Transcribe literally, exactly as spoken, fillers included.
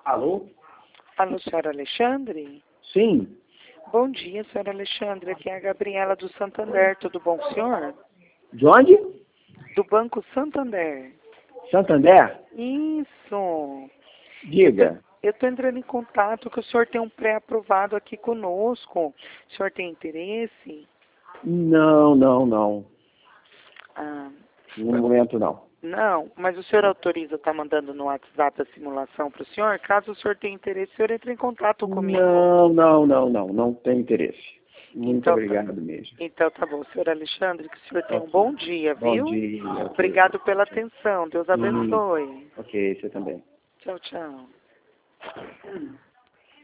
Alô? Alô, senhor Alexandre? Sim. Bom dia, senhor Alexandre. Aqui é a Gabriela do Santander. Tudo bom, senhor? De onde? Do Banco Santander. Santander? Isso. Diga. Eu estou entrando em contato que o senhor tem um pré-aprovado aqui conosco. O senhor tem interesse? Não, não, não. Ah, No momento não. não, mas o senhor autoriza estar mandando no WhatsApp a simulação para o senhor? Caso o senhor tenha interesse, o senhor entre em contato comigo. Não, não, não, não. Não tem interesse. Muito Então, obrigado mesmo. Então tá bom, senhor Alexandre, que o senhor tenha um Ok. bom dia, Bom viu? dia. ok. Obrigado pela atenção. Deus Hum, abençoe. ok, você também. Tchau, tchau.